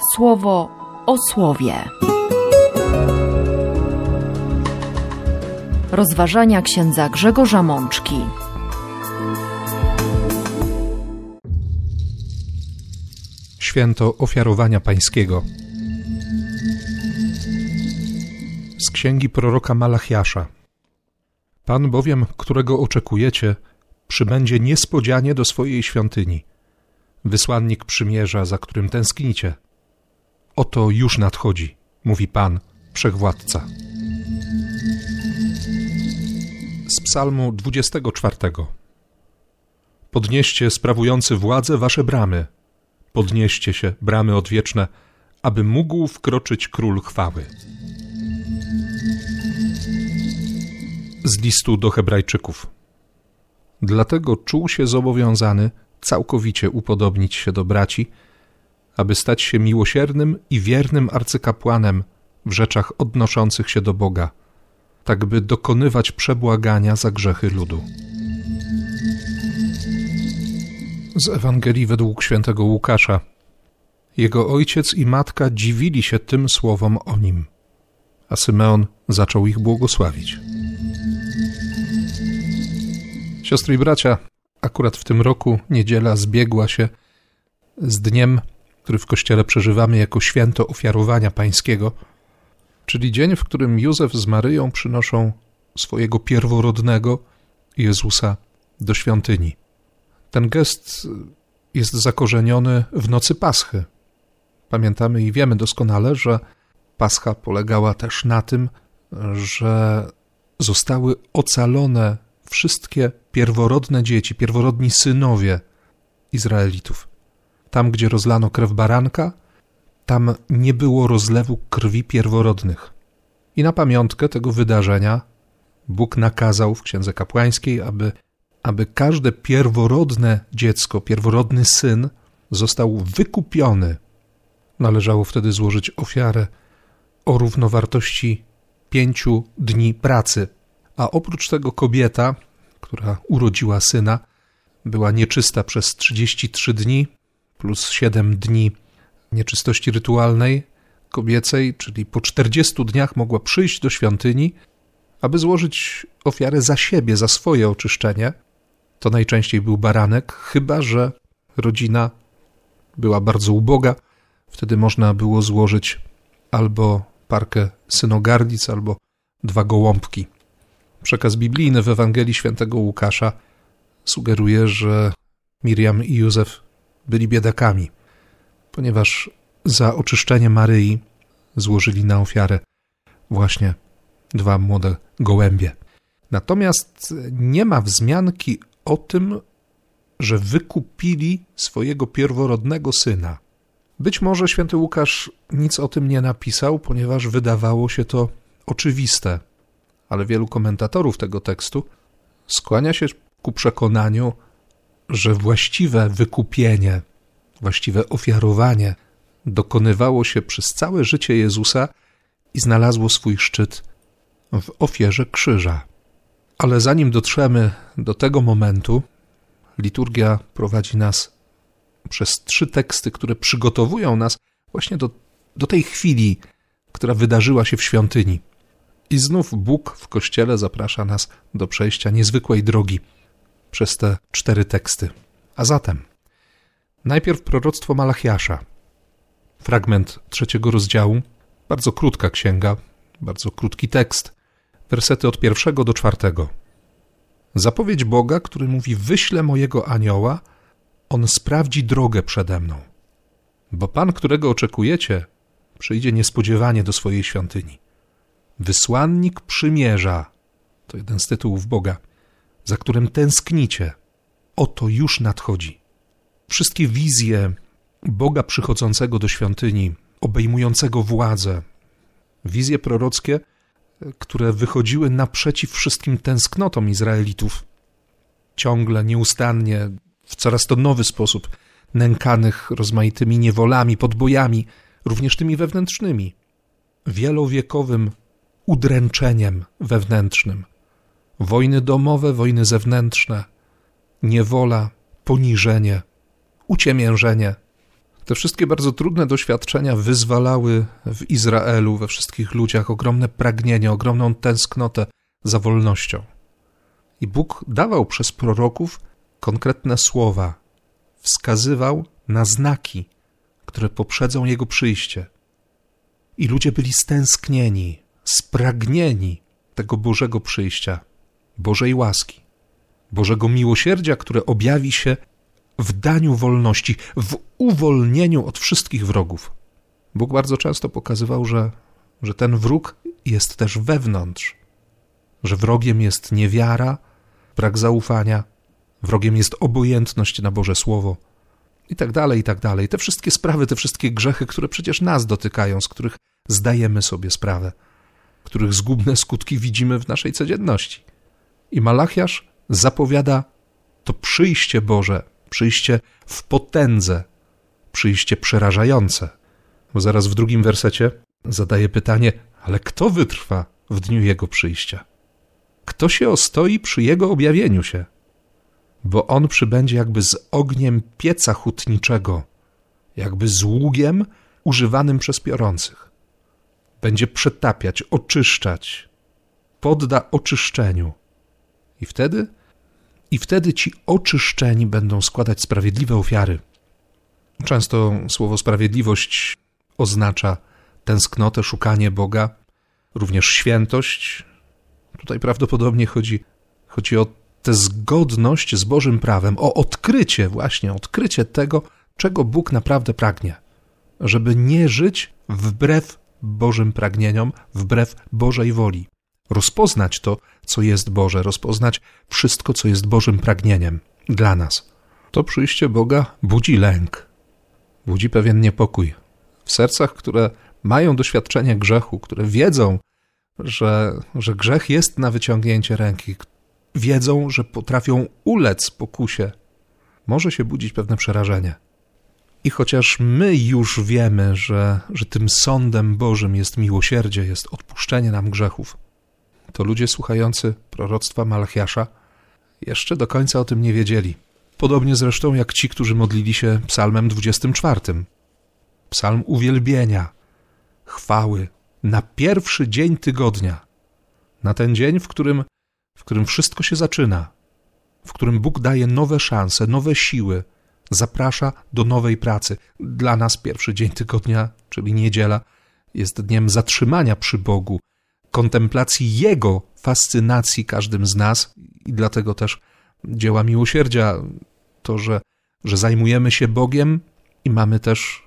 Słowo o słowie. Rozważania księdza Grzegorza Mączki. Święto Ofiarowania Pańskiego. Z księgi proroka Malachiasza. Pan bowiem, którego oczekujecie, przybędzie niespodzianie do swojej świątyni. Wysłannik przymierza, za którym tęsknicie. Oto już nadchodzi, mówi Pan, Wszechwładca. Z Psalmu 24. Podnieście, sprawujący władzę, wasze bramy. Podnieście się, bramy odwieczne, aby mógł wkroczyć Król chwały. Z listu do Hebrajczyków. Dlatego czuł się zobowiązany całkowicie upodobnić się do braci, aby stać się miłosiernym i wiernym arcykapłanem w rzeczach odnoszących się do Boga, tak by dokonywać przebłagania za grzechy ludu. Z Ewangelii według świętego Łukasza. Jego ojciec i matka dziwili się tym słowom o nim, a Symeon zaczął ich błogosławić. Siostry i bracia, akurat w tym roku niedziela zbiegła się z dniem, który w Kościele przeżywamy jako święto Ofiarowania Pańskiego, czyli dzień, w którym Józef z Maryją przynoszą swojego pierworodnego Jezusa do świątyni. Ten gest jest zakorzeniony w nocy Paschy. Pamiętamy i wiemy doskonale, że Pascha polegała też na tym, że zostały ocalone wszystkie pierworodne dzieci, pierworodni synowie Izraelitów. Tam, gdzie rozlano krew baranka, tam nie było rozlewu krwi pierworodnych. I na pamiątkę tego wydarzenia Bóg nakazał w Księdze Kapłańskiej, aby każde pierworodne dziecko, pierworodny syn został wykupiony. Należało wtedy złożyć ofiarę o równowartości 5 dni pracy. A oprócz tego kobieta, która urodziła syna, była nieczysta przez 33 dni, plus 7 dni nieczystości rytualnej kobiecej, czyli po 40 dniach mogła przyjść do świątyni, aby złożyć ofiarę za siebie, za swoje oczyszczenie. To najczęściej był baranek, chyba że rodzina była bardzo uboga. Wtedy można było złożyć albo parkę synogarlic, albo 2 gołąbki. Przekaz biblijny w Ewangelii świętego Łukasza sugeruje, że Miriam i Józef byli biedakami, ponieważ za oczyszczenie Maryi złożyli na ofiarę właśnie 2 młode gołębie. Natomiast nie ma wzmianki o tym, że wykupili swojego pierworodnego syna. Być może święty Łukasz nic o tym nie napisał, ponieważ wydawało się to oczywiste, ale wielu komentatorów tego tekstu skłania się ku przekonaniu, że właściwe wykupienie, właściwe ofiarowanie dokonywało się przez całe życie Jezusa i znalazło swój szczyt w ofierze krzyża. Ale zanim dotrzemy do tego momentu, liturgia prowadzi nas przez 3 teksty, które przygotowują nas właśnie do tej chwili, która wydarzyła się w świątyni. I znów Bóg w Kościele zaprasza nas do przejścia niezwykłej drogi przez te 4 teksty. A zatem najpierw proroctwo Malachiasza, fragment 3 rozdziału, bardzo krótka księga, bardzo krótki tekst, wersety od 1 do 4. Zapowiedź Boga, który mówi: wyślę mojego anioła, on sprawdzi drogę przede mną. Bo Pan, którego oczekujecie, przyjdzie niespodziewanie do swojej świątyni. Wysłannik przymierza, to jeden z tytułów Boga, za którym tęsknicie, oto już nadchodzi. Wszystkie wizje Boga przychodzącego do świątyni, obejmującego władzę, wizje prorockie, które wychodziły naprzeciw wszystkim tęsknotom Izraelitów, ciągle, nieustannie, w coraz to nowy sposób nękanych rozmaitymi niewolami, podbojami, również tymi wewnętrznymi, wielowiekowym udręczeniem wewnętrznym, wojny domowe, wojny zewnętrzne, niewola, poniżenie, uciemiężenie. Te wszystkie bardzo trudne doświadczenia wyzwalały w Izraelu, we wszystkich ludziach ogromne pragnienie, ogromną tęsknotę za wolnością. I Bóg dawał przez proroków konkretne słowa, wskazywał na znaki, które poprzedzą Jego przyjście. I ludzie byli stęsknieni, spragnieni tego Bożego przyjścia, Bożej łaski, Bożego miłosierdzia, które objawi się w daniu wolności, w uwolnieniu od wszystkich wrogów. Bóg bardzo często pokazywał, że ten wróg jest też wewnątrz, że wrogiem jest niewiara, brak zaufania, wrogiem jest obojętność na Boże Słowo i tak dalej, i tak dalej. Te wszystkie sprawy, te wszystkie grzechy, które przecież nas dotykają, z których zdajemy sobie sprawę, których zgubne skutki widzimy w naszej codzienności. I Malachiasz zapowiada to przyjście Boże, przyjście w potędze, przyjście przerażające. Bo zaraz w 2 wersecie zadaje pytanie, ale kto wytrwa w dniu Jego przyjścia? Kto się ostoi przy Jego objawieniu się? Bo On przybędzie jakby z ogniem pieca hutniczego, jakby z ługiem używanym przez piorących. Będzie przetapiać, oczyszczać, podda oczyszczeniu. I wtedy ci oczyszczeni będą składać sprawiedliwe ofiary. Często słowo sprawiedliwość oznacza tęsknotę, szukanie Boga, również świętość. Tutaj prawdopodobnie chodzi o tę zgodność z Bożym prawem, o odkrycie tego, czego Bóg naprawdę pragnie. Żeby nie żyć wbrew Bożym pragnieniom, wbrew Bożej woli. Rozpoznać to, co jest Boże, rozpoznać wszystko, co jest Bożym pragnieniem dla nas. To przyjście Boga budzi lęk, budzi pewien niepokój. W sercach, które mają doświadczenie grzechu, które wiedzą, że grzech jest na wyciągnięcie ręki, wiedzą, że potrafią ulec pokusie, może się budzić pewne przerażenie. I chociaż my już wiemy, że tym sądem Bożym jest miłosierdzie, jest odpuszczenie nam grzechów, to ludzie słuchający proroctwa Malachiasza jeszcze do końca o tym nie wiedzieli. Podobnie zresztą jak ci, którzy modlili się psalmem 24. Psalm uwielbienia, chwały, na pierwszy dzień tygodnia, na ten dzień, w którym wszystko się zaczyna, w którym Bóg daje nowe szanse, nowe siły, zaprasza do nowej pracy. Dla nas pierwszy dzień tygodnia, czyli niedziela, jest dniem zatrzymania przy Bogu, kontemplacji Jego fascynacji każdym z nas i dlatego też dzieła miłosierdzia, to, że zajmujemy się Bogiem i mamy też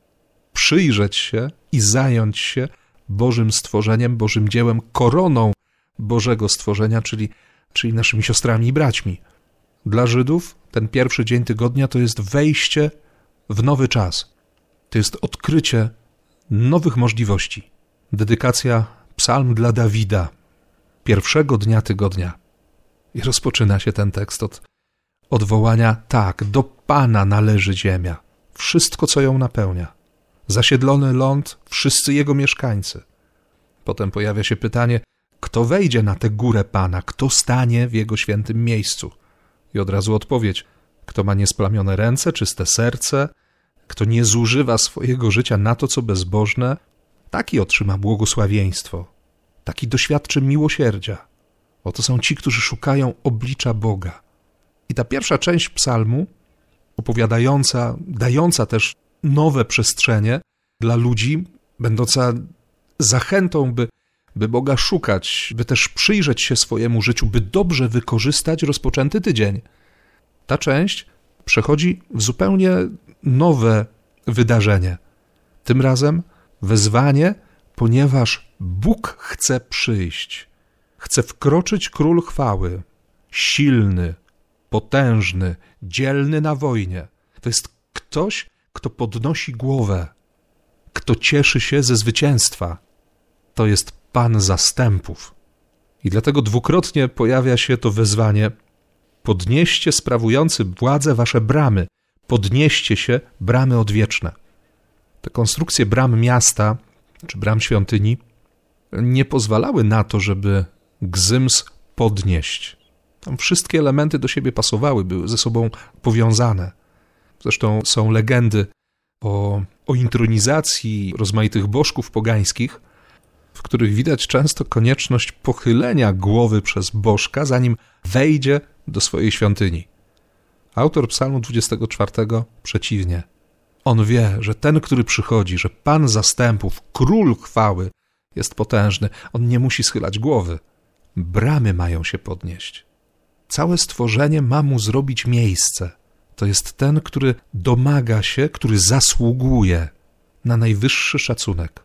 przyjrzeć się i zająć się Bożym stworzeniem, Bożym dziełem, koroną Bożego stworzenia, czyli naszymi siostrami i braćmi. Dla Żydów ten pierwszy dzień tygodnia to jest wejście w nowy czas. To jest odkrycie nowych możliwości. Dedykacja psalm dla Dawida, pierwszego dnia tygodnia. I rozpoczyna się ten tekst od odwołania, tak, do Pana należy ziemia, wszystko, co ją napełnia. Zasiedlony ląd, wszyscy jego mieszkańcy. Potem pojawia się pytanie, kto wejdzie na tę górę Pana, kto stanie w Jego świętym miejscu? I od razu odpowiedź, kto ma niesplamione ręce, czyste serce, kto nie zużywa swojego życia na to, co bezbożne, taki otrzyma błogosławieństwo, taki doświadczy miłosierdzia. Oto są ci, którzy szukają oblicza Boga. I ta pierwsza część psalmu, opowiadająca, dająca też nowe przestrzenie dla ludzi, będąca zachętą, by Boga szukać, by też przyjrzeć się swojemu życiu, by dobrze wykorzystać rozpoczęty tydzień. Ta część przechodzi w zupełnie nowe wydarzenie. Tym razem wezwanie, ponieważ Bóg chce przyjść. Chce wkroczyć Król chwały, silny, potężny, dzielny na wojnie. To jest ktoś, kto podnosi głowę, kto cieszy się ze zwycięstwa. To jest Pan zastępów. I dlatego dwukrotnie pojawia się to wezwanie: podnieście sprawujący władzę wasze bramy, podnieście się bramy odwieczne. Te konstrukcje bram miasta czy bram świątyni nie pozwalały na to, żeby gzyms podnieść. Tam wszystkie elementy do siebie pasowały, były ze sobą powiązane. Zresztą są legendy o intronizacji rozmaitych bożków pogańskich, w których widać często konieczność pochylenia głowy przez bożka, zanim wejdzie do swojej świątyni. Autor Psalmu 24 przeciwnie. On wie, że ten, który przychodzi, że Pan zastępów, Król chwały jest potężny. On nie musi schylać głowy. Bramy mają się podnieść. Całe stworzenie ma mu zrobić miejsce. To jest ten, który domaga się, który zasługuje na najwyższy szacunek.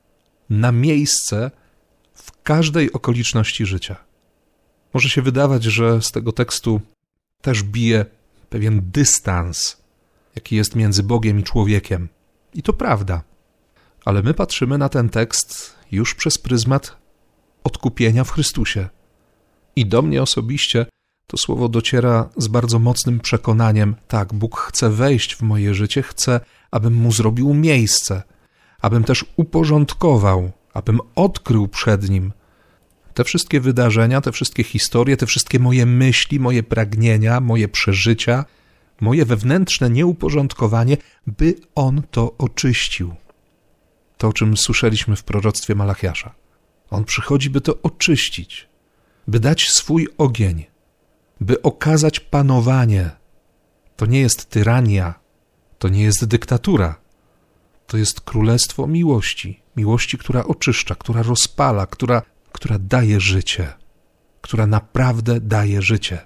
Na miejsce w każdej okoliczności życia. Może się wydawać, że z tego tekstu też bije pewien dystans, jaki jest między Bogiem i człowiekiem. I to prawda. Ale my patrzymy na ten tekst już przez pryzmat odkupienia w Chrystusie. I do mnie osobiście to słowo dociera z bardzo mocnym przekonaniem. Tak, Bóg chce wejść w moje życie, chce, abym mu zrobił miejsce, abym też uporządkował, abym odkrył przed nim te wszystkie wydarzenia, te wszystkie historie, te wszystkie moje myśli, moje pragnienia, moje przeżycia, moje wewnętrzne nieuporządkowanie, by on to oczyścił. To, o czym słyszeliśmy w proroctwie Malachiasza. On przychodzi, by to oczyścić, by dać swój ogień, by okazać panowanie. To nie jest tyrania, to nie jest dyktatura. To jest królestwo miłości. Miłości, która oczyszcza, która rozpala, która daje życie. Która naprawdę daje życie.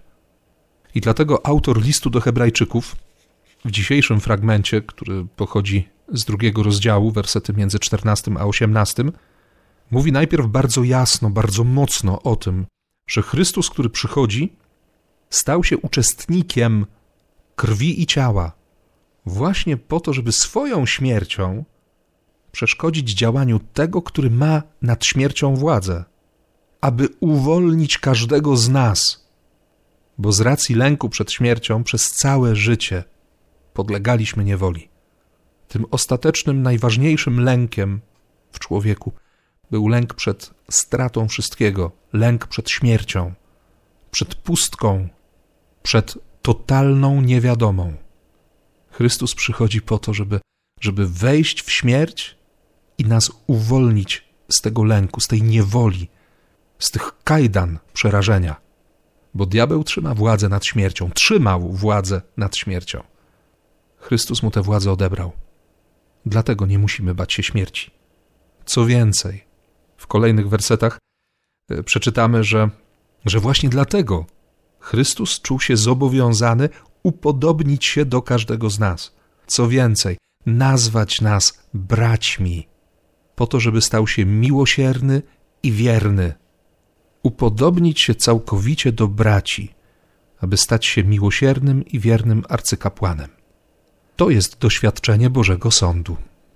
I dlatego autor listu do Hebrajczyków w dzisiejszym fragmencie, który pochodzi z 2 rozdziału, wersety między 14 a 18, mówi najpierw bardzo jasno, bardzo mocno o tym, że Chrystus, który przychodzi, stał się uczestnikiem krwi i ciała właśnie po to, żeby swoją śmiercią przeszkodzić działaniu tego, który ma nad śmiercią władzę, aby uwolnić każdego z nas, bo z racji lęku przed śmiercią przez całe życie podlegaliśmy niewoli. Tym ostatecznym, najważniejszym lękiem w człowieku był lęk przed stratą wszystkiego, lęk przed śmiercią, przed pustką, przed totalną niewiadomą. Chrystus przychodzi po to, żeby wejść w śmierć i nas uwolnić z tego lęku, z tej niewoli, z tych kajdan przerażenia. Bo diabeł trzyma władzę nad śmiercią, trzymał władzę nad śmiercią. Chrystus mu tę władzę odebrał. Dlatego nie musimy bać się śmierci. Co więcej, w kolejnych wersetach przeczytamy, że właśnie dlatego Chrystus czuł się zobowiązany upodobnić się do każdego z nas. Co więcej, nazwać nas braćmi, po to, żeby stał się miłosierny i wierny. Upodobnić się całkowicie do braci, aby stać się miłosiernym i wiernym arcykapłanem. To jest doświadczenie Bożego Sądu.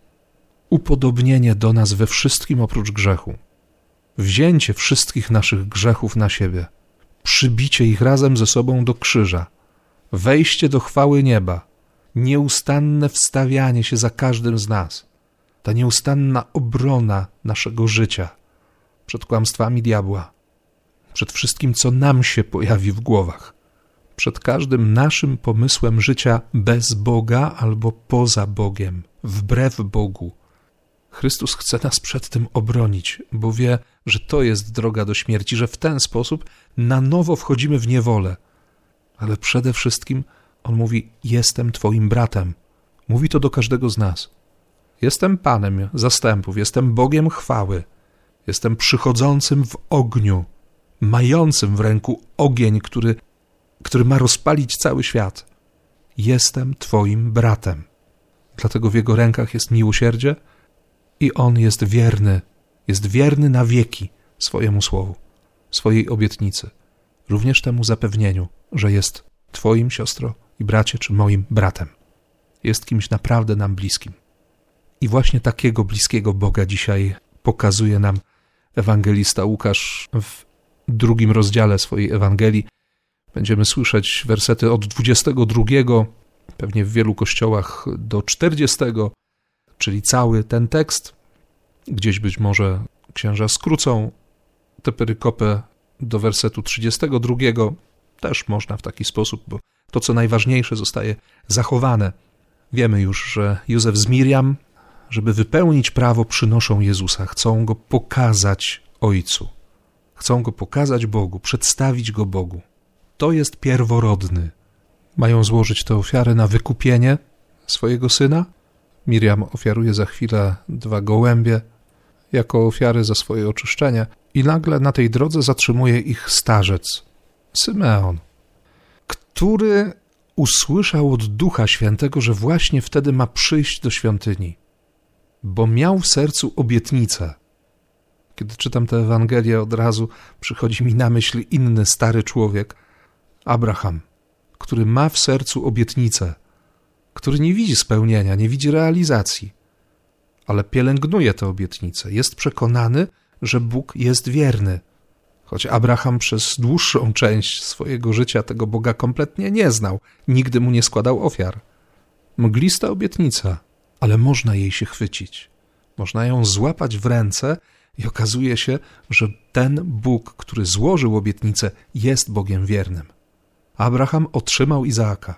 Upodobnienie do nas we wszystkim oprócz grzechu. Wzięcie wszystkich naszych grzechów na siebie. Przybicie ich razem ze sobą do krzyża. Wejście do chwały nieba. Nieustanne wstawianie się za każdym z nas. Ta nieustanna obrona naszego życia przed kłamstwami diabła. Przed wszystkim, co nam się pojawi w głowach. Przed każdym naszym pomysłem życia bez Boga albo poza Bogiem, wbrew Bogu. Chrystus chce nas przed tym obronić, bo wie, że to jest droga do śmierci, że w ten sposób na nowo wchodzimy w niewolę. Ale przede wszystkim On mówi, jestem Twoim bratem. Mówi to do każdego z nas. Jestem Panem zastępów, jestem Bogiem chwały, jestem przychodzącym w ogniu, mającym w ręku ogień, który ma rozpalić cały świat. Jestem Twoim bratem. Dlatego w Jego rękach jest miłosierdzie i On jest wierny na wieki swojemu słowu, swojej obietnicy, również temu zapewnieniu, że jest Twoim, siostro i bracie, czy moim bratem. Jest kimś naprawdę nam bliskim. I właśnie takiego bliskiego Boga dzisiaj pokazuje nam ewangelista Łukasz w 2 rozdziale swojej Ewangelii. Będziemy słyszeć wersety od 22, pewnie w wielu kościołach do 40, czyli cały ten tekst. Gdzieś być może księża skrócą tę perykopę do wersetu 32. Też można w taki sposób, bo to, co najważniejsze, zostaje zachowane. Wiemy już, że Józef z Miriam, żeby wypełnić prawo, przynoszą Jezusa. Chcą Go pokazać Ojcu. Chcą Go pokazać Bogu, przedstawić Go Bogu. To jest pierworodny. Mają złożyć tę ofiarę na wykupienie swojego syna. Miriam ofiaruje za chwilę 2 gołębie jako ofiary za swoje oczyszczenie i nagle na tej drodze zatrzymuje ich starzec, Symeon, który usłyszał od Ducha Świętego, że właśnie wtedy ma przyjść do świątyni, bo miał w sercu obietnicę. Kiedy czytam tę Ewangelię, od razu przychodzi mi na myśl inny stary człowiek, Abraham, który ma w sercu obietnicę, który nie widzi spełnienia, nie widzi realizacji, ale pielęgnuje tę obietnicę. Jest przekonany, że Bóg jest wierny, choć Abraham przez dłuższą część swojego życia tego Boga kompletnie nie znał, nigdy mu nie składał ofiar. Mglista obietnica, ale można jej się chwycić. Można ją złapać w ręce i okazuje się, że ten Bóg, który złożył obietnicę, jest Bogiem wiernym. Abraham otrzymał Izaaka.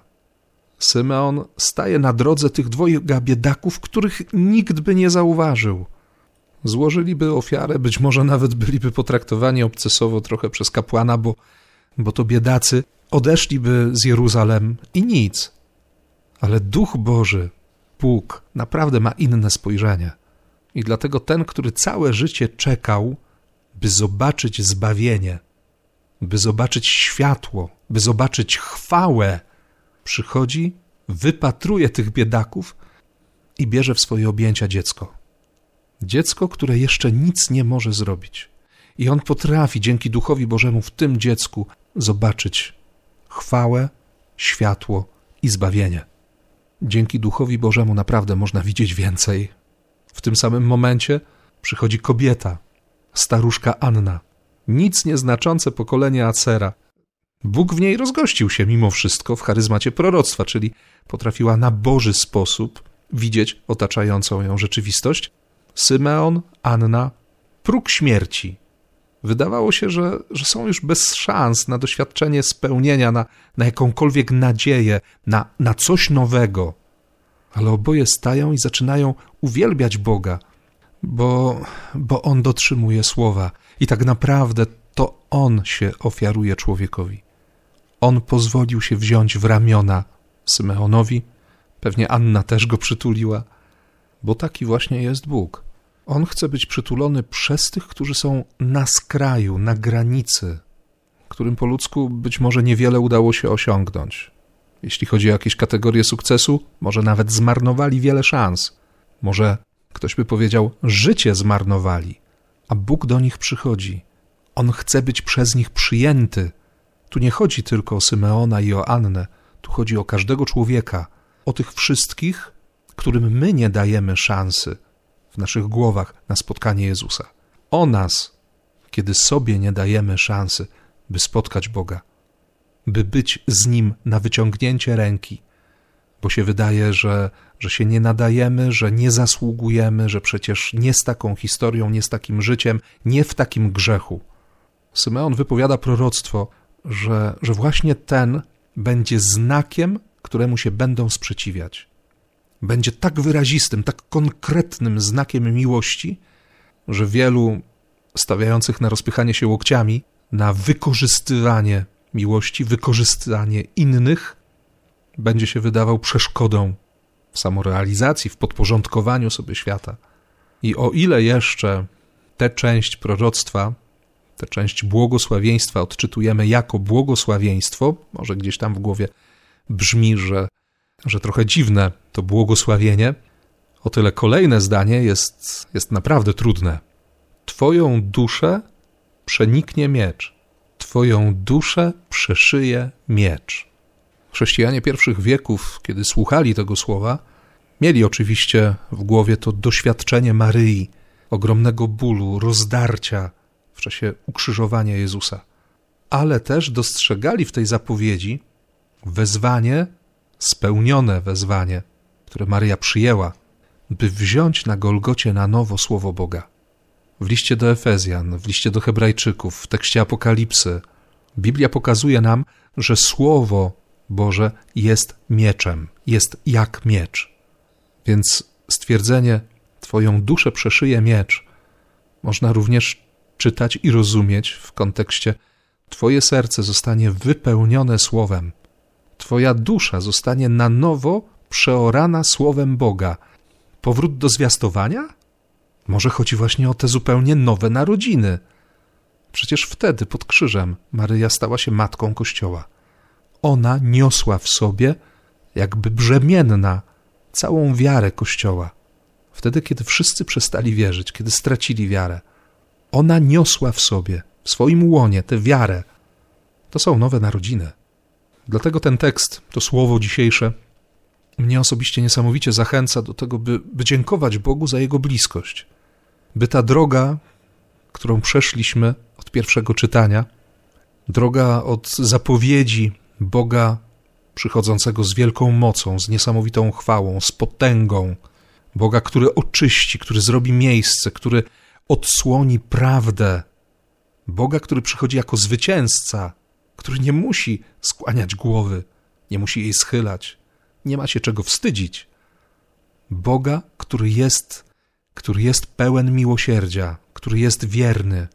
Symeon staje na drodze tych 2 biedaków, których nikt by nie zauważył. Złożyliby ofiarę, być może nawet byliby potraktowani obcesowo trochę przez kapłana, bo to biedacy odeszliby z Jeruzalem i nic. Ale Duch Boży, Bóg, naprawdę ma inne spojrzenie. I dlatego ten, który całe życie czekał, by zobaczyć zbawienie, by zobaczyć światło, by zobaczyć chwałę, przychodzi, wypatruje tych biedaków i bierze w swoje objęcia dziecko. Dziecko, które jeszcze nic nie może zrobić. I on potrafi dzięki Duchowi Bożemu w tym dziecku zobaczyć chwałę, światło i zbawienie. Dzięki Duchowi Bożemu naprawdę można widzieć więcej. W tym samym momencie przychodzi kobieta, staruszka Anna, nic nieznaczące pokolenie Acera. Bóg w niej rozgościł się mimo wszystko w charyzmacie proroctwa, czyli potrafiła na Boży sposób widzieć otaczającą ją rzeczywistość. Symeon, Anna, próg śmierci. Wydawało się, że są już bez szans na doświadczenie spełnienia, na jakąkolwiek nadzieję, na coś nowego. Ale oboje stają i zaczynają uwielbiać Boga, bo On dotrzymuje słowa. I tak naprawdę to On się ofiaruje człowiekowi. On pozwolił się wziąć w ramiona Symeonowi, pewnie Anna też go przytuliła, bo taki właśnie jest Bóg. On chce być przytulony przez tych, którzy są na skraju, na granicy, którym po ludzku być może niewiele udało się osiągnąć. Jeśli chodzi o jakieś kategorie sukcesu, może nawet zmarnowali wiele szans. Może ktoś by powiedział, życie zmarnowali, a Bóg do nich przychodzi. On chce być przez nich przyjęty. Tu nie chodzi tylko o Symeona i o Annę, tu chodzi o każdego człowieka, o tych wszystkich, którym my nie dajemy szansy w naszych głowach na spotkanie Jezusa. O nas, kiedy sobie nie dajemy szansy, by spotkać Boga, by być z Nim na wyciągnięcie ręki, bo się wydaje, że się nie nadajemy, że nie zasługujemy, że przecież nie z taką historią, nie z takim życiem, nie w takim grzechu. Symeon wypowiada proroctwo, że właśnie ten będzie znakiem, któremu się będą sprzeciwiać. Będzie tak wyrazistym, tak konkretnym znakiem miłości, że wielu stawiających na rozpychanie się łokciami, na wykorzystywanie miłości, wykorzystanie innych, będzie się wydawał przeszkodą w samorealizacji, w podporządkowaniu sobie świata. I o ile jeszcze tę część proroctwa, tę część błogosławieństwa odczytujemy jako błogosławieństwo, może gdzieś tam w głowie brzmi, że trochę dziwne to błogosławienie, o tyle kolejne zdanie jest naprawdę trudne. Twoją duszę przeniknie miecz, Twoją duszę przeszyje miecz. Chrześcijanie pierwszych wieków, kiedy słuchali tego słowa, mieli oczywiście w głowie to doświadczenie Maryi, ogromnego bólu, rozdarcia w czasie ukrzyżowania Jezusa. Ale też dostrzegali w tej zapowiedzi wezwanie, spełnione wezwanie, które Maryja przyjęła, by wziąć na Golgocie na nowo Słowo Boga. W liście do Efezjan, w liście do Hebrajczyków, w tekście Apokalipsy, Biblia pokazuje nam, że Słowo Boże jest mieczem, jest jak miecz. Więc stwierdzenie Twoją duszę przeszyje miecz można również czytać i rozumieć w kontekście Twoje serce zostanie wypełnione Słowem. Twoja dusza zostanie na nowo przeorana Słowem Boga. Powrót do zwiastowania? Może chodzi właśnie o te zupełnie nowe narodziny. Przecież wtedy pod krzyżem Maryja stała się matką Kościoła. Ona niosła w sobie, jakby brzemienna, całą wiarę Kościoła. Wtedy, kiedy wszyscy przestali wierzyć, kiedy stracili wiarę. Ona niosła w sobie, w swoim łonie tę wiarę. To są nowe narodziny. Dlatego ten tekst, to słowo dzisiejsze, mnie osobiście niesamowicie zachęca do tego, by dziękować Bogu za Jego bliskość. By ta droga, którą przeszliśmy od pierwszego czytania, droga od zapowiedzi Boga przychodzącego z wielką mocą, z niesamowitą chwałą, z potęgą, Boga, który oczyści, który zrobi miejsce, który odsłoni prawdę, Boga, który przychodzi jako zwycięzca, który nie musi skłaniać głowy, nie musi jej schylać, nie ma się czego wstydzić. Boga, który jest pełen miłosierdzia, który jest wierny.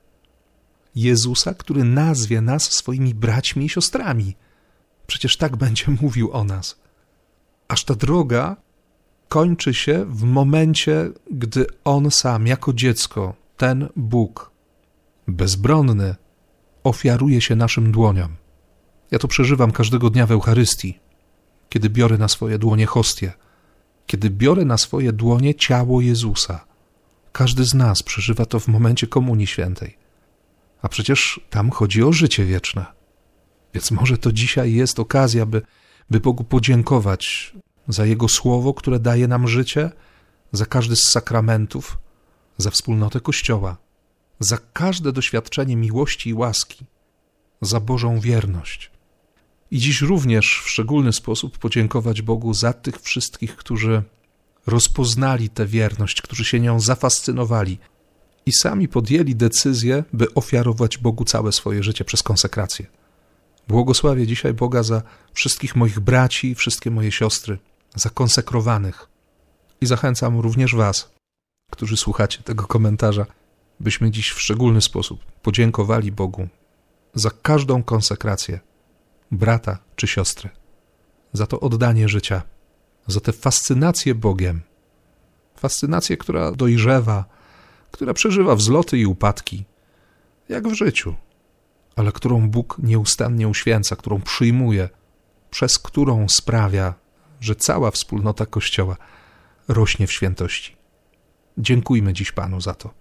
Jezusa, który nazwie nas swoimi braćmi i siostrami. Przecież tak będzie mówił o nas. Aż ta droga kończy się w momencie, gdy On sam, jako dziecko, ten Bóg, bezbronny, ofiaruje się naszym dłoniom. Ja to przeżywam każdego dnia w Eucharystii, kiedy biorę na swoje dłonie hostię, kiedy biorę na swoje dłonie ciało Jezusa. Każdy z nas przeżywa to w momencie Komunii Świętej. A przecież tam chodzi o życie wieczne. Więc może to dzisiaj jest okazja, by Bogu podziękować za Jego Słowo, które daje nam życie, za każdy z sakramentów, za wspólnotę Kościoła, za każde doświadczenie miłości i łaski, za Bożą wierność. I dziś również w szczególny sposób podziękować Bogu za tych wszystkich, którzy rozpoznali tę wierność, którzy się nią zafascynowali i sami podjęli decyzję, by ofiarować Bogu całe swoje życie przez konsekrację. Błogosławię dzisiaj Boga za wszystkich moich braci i wszystkie moje siostry, za konsekrowanych. I zachęcam również was, którzy słuchacie tego komentarza, byśmy dziś w szczególny sposób podziękowali Bogu za każdą konsekrację brata czy siostry, za to oddanie życia, za tę fascynację Bogiem. Fascynację, która dojrzewa, która przeżywa wzloty i upadki, jak w życiu, ale którą Bóg nieustannie uświęca, którą przyjmuje, przez którą sprawia, że cała wspólnota Kościoła rośnie w świętości. Dziękujmy dziś Panu za to.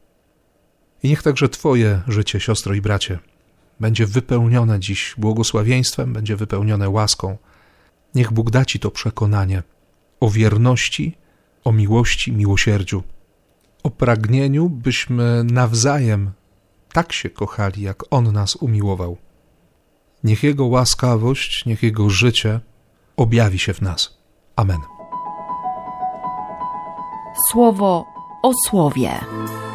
I niech także Twoje życie, siostro i bracie, będzie wypełnione dziś błogosławieństwem, będzie wypełnione łaską. Niech Bóg da Ci to przekonanie o wierności, o miłości, miłosierdziu, o pragnieniu, byśmy nawzajem tak się kochali, jak On nas umiłował. Niech Jego łaskawość, niech Jego życie objawi się w nas. Amen. Słowo o słowie.